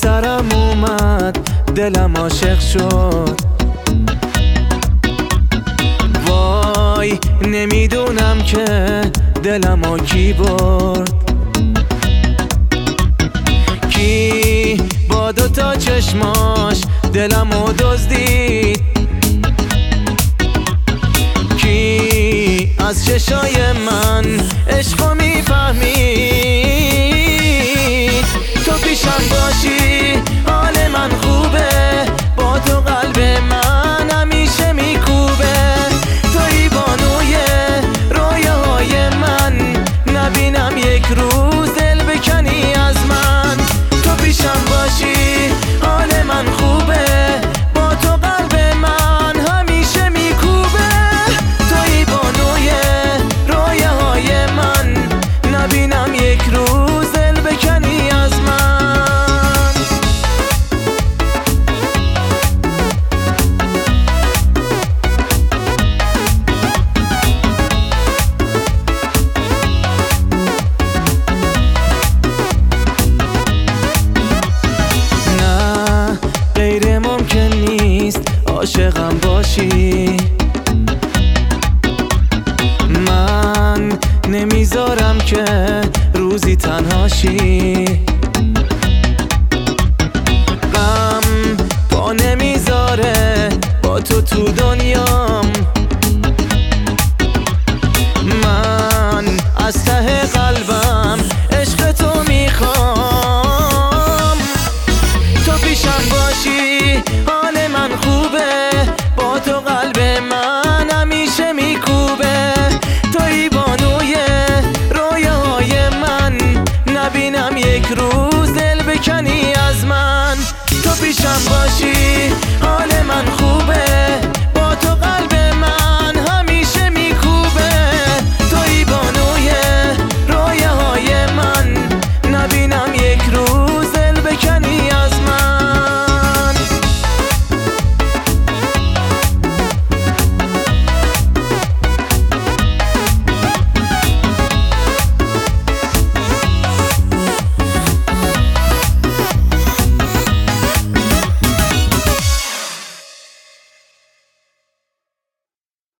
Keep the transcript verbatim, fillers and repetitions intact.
سرم اومد دلم عاشق شد. وای نمیدونم که دلمو کی برد، کی با دوتا چشماش دلمو دزدید، کی از چشای من عشقو میفهمید. تو پیشم باشی حال من خوبه، با تو قلب من همیشه میکوبه. تویی بانوی رویاهای من، نبینم یک روز دل بکنی از من. تو پیشم باشی حال من خوبه، با تو قلب من همیشه میکوبه. تویی بانوی رویاهای من، نبینم یک روز دل بکنی از من. نه غیر ممکن نیست عاشقم باشی، من نمیذارم که روزی تنهاشی. غم پا نمیذاره با تو تو دنیام، من از ته قلبم عشق تو میخوام. تو پیشم باشی حال من خوبه، با تو قلب من همیشه میکوبه. تویی بانوی رویاهای من، نبینم یک روز دل بکنی از من. تو پیشم باشی